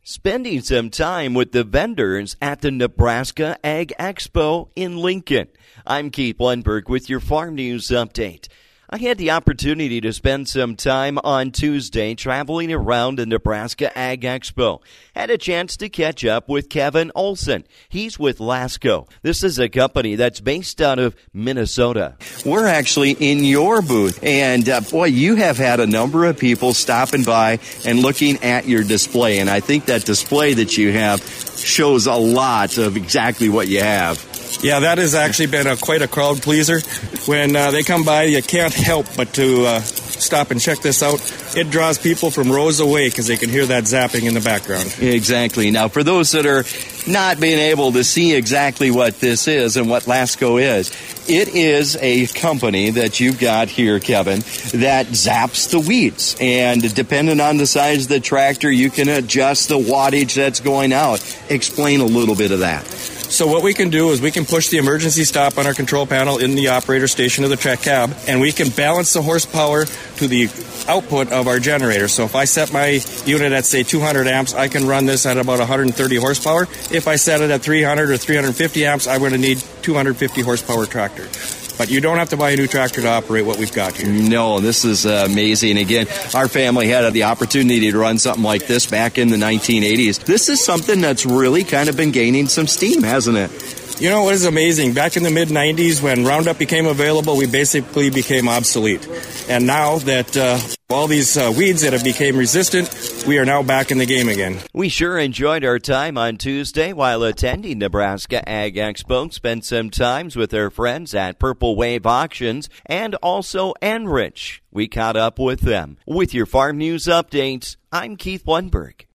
Spending some time with the vendors at the Nebraska Ag Expo in Lincoln. I'm Keith Lundberg with your Farm News Update. I had the opportunity to spend some time on Tuesday traveling around the Nebraska Ag Expo. Had a chance to catch up with Kevin Olson. He's with Lasco. This is a company that's based out of Minnesota. We're actually in your booth, and boy, you have had a number of people stopping by and looking at your display, and I think that display that you have shows a lot of exactly what you have. Yeah, that has actually been quite a crowd pleaser. When they come by, you can't help but to stop and check this out. It draws people from rows away because they can hear that zapping in the background. Exactly. Now, for those that are not being able to see exactly what this is and what Lasco is, it is a company that you've got here, Kevin, that zaps the weeds. And depending on the size of the tractor, you can adjust the wattage that's going out. Explain a little bit of that. So what we can do is we can push the emergency stop on our control panel in the operator station of the track cab, and we can balance the horsepower to the output of our generator. So if I set my unit at, say, 200 amps, I can run this at about 130 horsepower. If I set it at 300 or 350 amps, I'm going to need 250 horsepower tractor. But you don't have to buy a new tractor to operate what we've got here. No, this is amazing. Again, our family had the opportunity to run something like this back in the 1980s. This is something that's really kind of been gaining some steam, hasn't it? You know what is amazing? Back in the mid-90s, when Roundup became available, we basically became obsolete. And now that all these weeds that have become resistant, we are now back in the game again. We sure enjoyed our time on Tuesday while attending Nebraska Ag Expo. Spent some times with our friends at Purple Wave Auctions and also Enrich. We caught up with them. With your Farm News Updates, I'm Keith Lundberg.